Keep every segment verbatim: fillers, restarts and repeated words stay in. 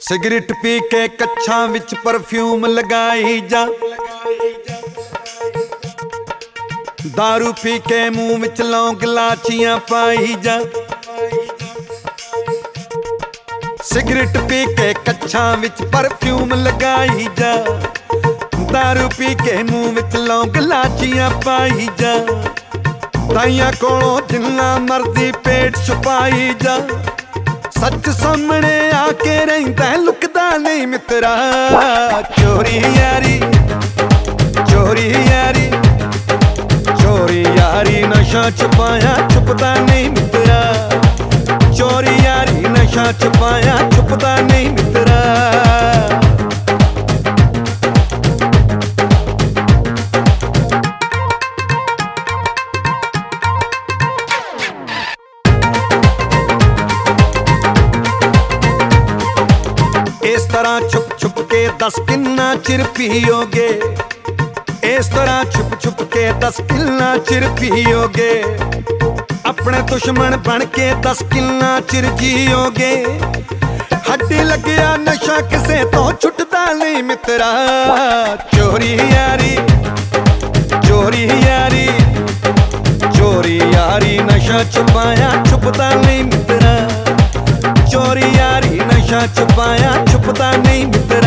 Cigarette P के कच्छां विच perfume लगाई जा, दारू पी के मुंह विच लौंग लाचियां पाई जा। सिगरेट पी के कच्छां विच परफ्यूम लगाई जा, दारू पी के मुंह विच लौंग लाचियां पाई जा। ताइयां कोलों जिन्ना मर्जी पेट छुपाई जा, सच सामने आके रहिंदा लुकदा नहीं मित्रा। चोरी यारी चोरी यारी चोरी यारी नशा छुपाया छुपदा नहीं मित्रा। चोरी यारी नशा छुपाया छुपदा नहीं मित्रा। इस तरह छुप छुप के दस किन्ना चिर पियोगे, इस तरह छुप छुप के दस किन्ना चिर पियोगे। अपने दुश्मन बन के दस किन्ना चिर जियोगे। हड्डी लगिया नशा किसे तो छुटदा नहीं मित्रा। चोरी यारी चोरी यारी चोरी यारी नशा छुपाया छुपदा नहीं मित्रा। चोरी यारी नशा छुपाया छुपदा नहीं मित्रा।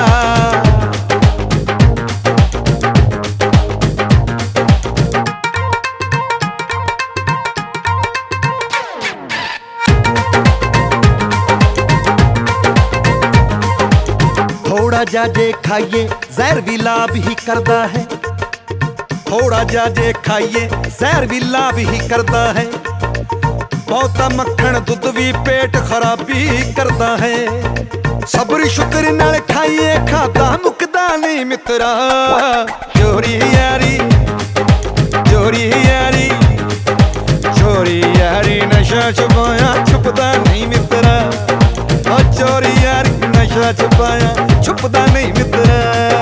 थोड़ा जाजे खाइए जहर भी लाभ ही करता है, थोड़ा जाजे खाइए जहर भी लाभ ही करता है। बहुता मक्खन दुध भी पेट खराबी करता है। सब्र शुक्र नाल खाइए खाता मुकदा नहीं मित्रा। चोरी यारी चोरी यारी चोरी यारी नशा छुपाया छुपदा नहीं मित्रा। और चोरी यारी नशा छुपाया छुपदा नहीं मित्रा।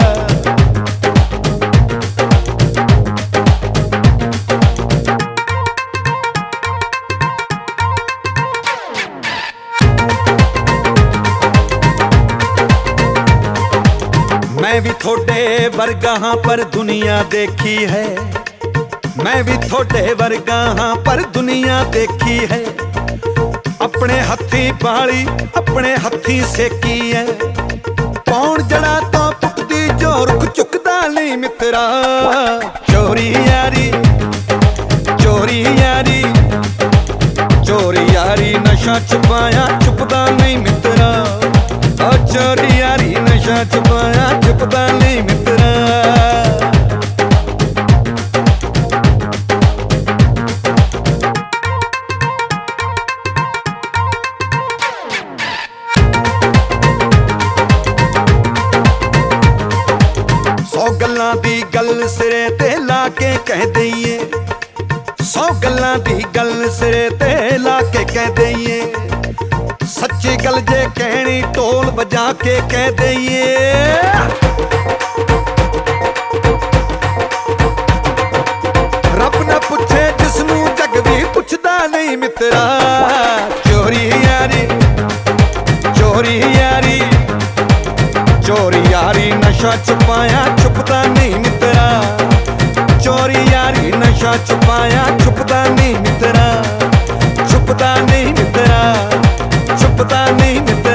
मैं भी थोड़े वर्गा हाँ पर दुनिया देखी है, मैं भी थोड़े वर्गा हाँ पर दुनिया देखी है। अपने हथी बाली अपने हथी सेकी है। कौन जड़ा तो पुकदी जो रुख चुकदा नहीं मित्रा। चोरी यारी चोरी यारी चोरी यारी नशा छुपाया छुपदा नहीं मित्रा। और चोरी यारी नशा छुपाया छुपदा नहीं मित्रा। सौ गल्लां दी गल सिरे ते लाके कह दईए, सौ गल्लां दी गल सिरे ते लाके कह दईए। सच्ची गल जे कहनी ढोल बजा के कह दईए। रब ना पूछे जिसनू जग भी पुछदा नहीं मित्रा। चोरी यारी चोरी यारी चोरी यारी नशा छुपाया छुपदा नहीं मित्रा। चोरी यारी नशा छुपाया छुपदा नहीं मित्रा। छुपदा नहीं मित्रा छुपदा नहीं मित्रा।